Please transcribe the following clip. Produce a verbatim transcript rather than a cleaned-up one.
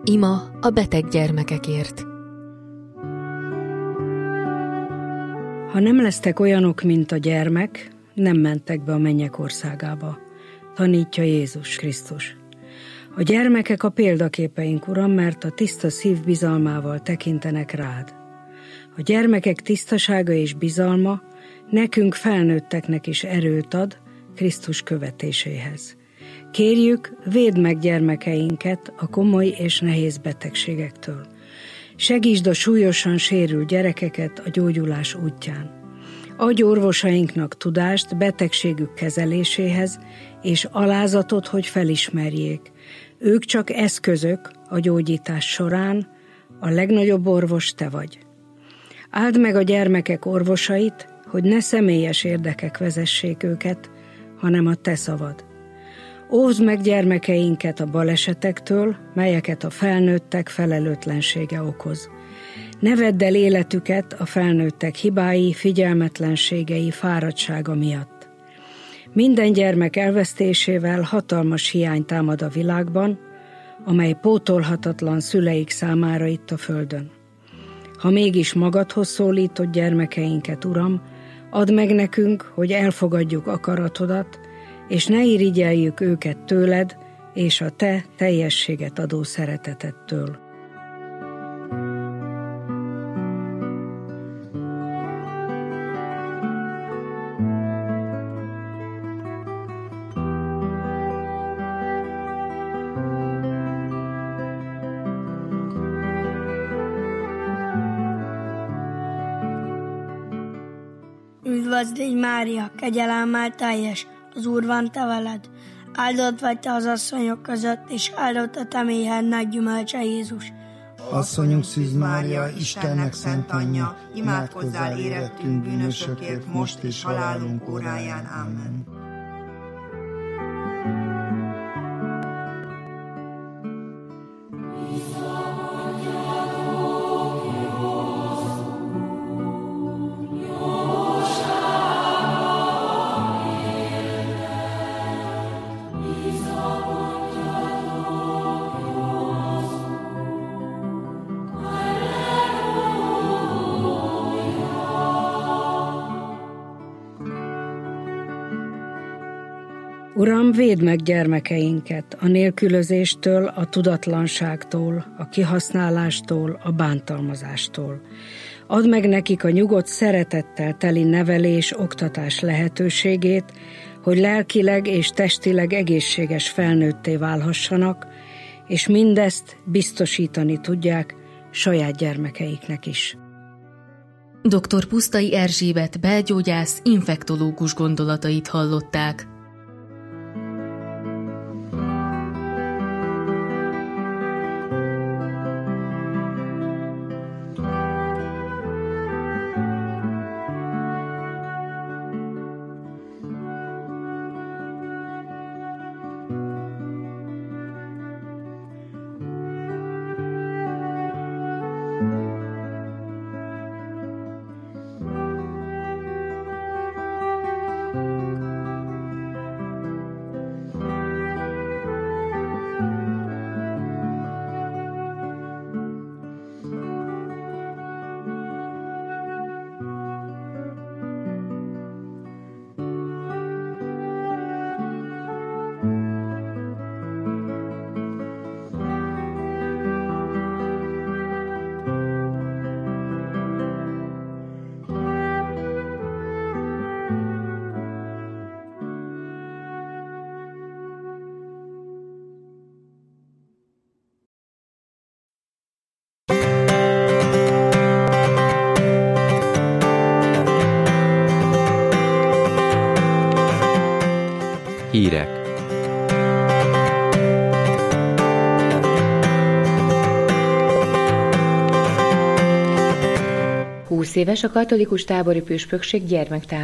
Ima a beteg gyermekekért. Ha nem lesztek olyanok, mint a gyermek, nem mentek be a mennyek országába, tanítja Jézus Krisztus. A gyermekek a példaképeink, Uram, mert a tiszta szív bizalmával tekintenek rád. A gyermekek tisztasága és bizalma nekünk felnőtteknek is erőt ad Krisztus követéséhez. Kérjük, védd meg gyermekeinket a komoly és nehéz betegségektől. Segítsd a súlyosan sérült gyerekeket a gyógyulás útján. Adj orvosainknak tudást betegségük kezeléséhez, és alázatot, hogy felismerjék. Ők csak eszközök a gyógyítás során, a legnagyobb orvos te vagy. Áld meg a gyermekek orvosait, hogy ne személyes érdekek vezessék őket, hanem a te szavad. Óvd meg gyermekeinket a balesetektől, melyeket a felnőttek felelőtlensége okoz. Ne vedd el életüket a felnőttek hibái, figyelmetlenségei, fáradtsága miatt. Minden gyermek elvesztésével hatalmas hiány támad a világban, amely pótolhatatlan szüleik számára itt a földön. Ha mégis magadhoz szólítod gyermekeinket, Uram, add meg nekünk, hogy elfogadjuk akaratodat, és ne irigyeljük őket tőled és a te teljességet adó szeretetettől. Üdvözlégy Mária, kegyelemmel teljes, az Úr van te veled. Áldott vagy te az asszonyok között, és áldott a te méhednek gyümölcse Jézus. Asszonyunk Szűz Mária, Istennek szent anyja, imádkozzál érettünk bűnösökért, most és halálunk óráján. Amen. Uram, védd meg gyermekeinket a nélkülözéstől, a tudatlanságtól, a kihasználástól, a bántalmazástól. Add meg nekik a nyugodt szeretettel teli nevelés, oktatás lehetőségét, hogy lelkileg és testileg egészséges felnőtté válhassanak, és mindezt biztosítani tudják saját gyermekeiknek is. doktor Pusztai Erzsébet belgyógyász, infektológus gondolatait hallották. Hírek. húsz éves a katolikus tábori püspökség gyermektábor.